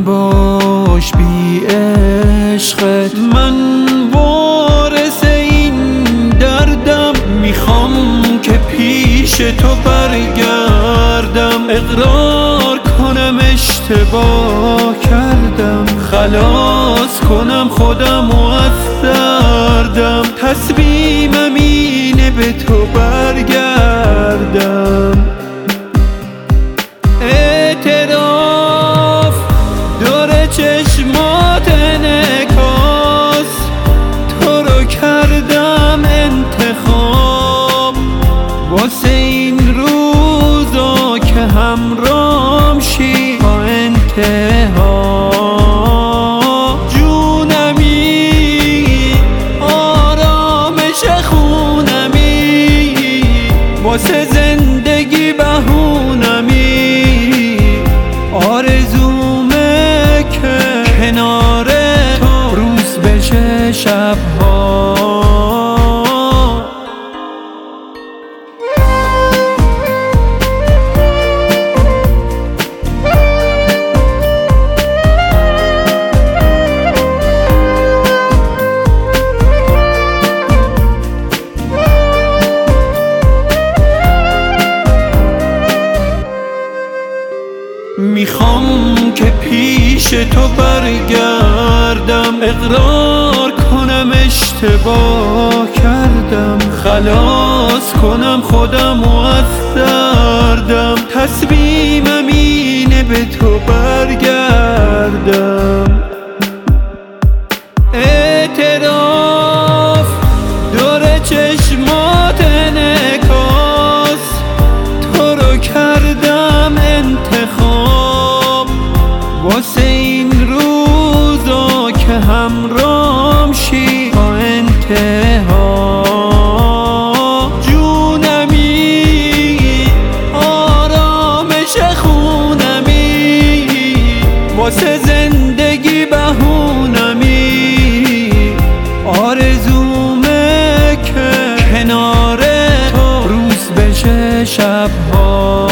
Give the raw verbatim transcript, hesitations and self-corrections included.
باش بی عشقت. من وارث این دردم، میخوام که پیش تو برگردم. اقرار کنم اشتباه کردم، خلاص کنم خودم و از دردم. تصمیمم اینه به تو برگردم. اعتراف داره چشمات انعکاس، تو رو کردم انتخاب واسه این روزا که همراهم شی تا انتها. جونمی آرامش خونمی، واسه زندگی بهونمی. آرزومه که کنار تو روز بشه شبها. میخوام که پیش تو برگردم. اقرار کنم اشتباه کردم، خلاص کنم خودم و از دردم. تصمیمم اینه به تو برگردم. اعتراف داره چشمات انعکاس، تو رو کردم انتخاب واسه این روزا که همراهم شی تا انتها. جونمی آرامش خونمی، واسه زندگی بهونمی. آرزومه که کنار تو روز بشه شبها.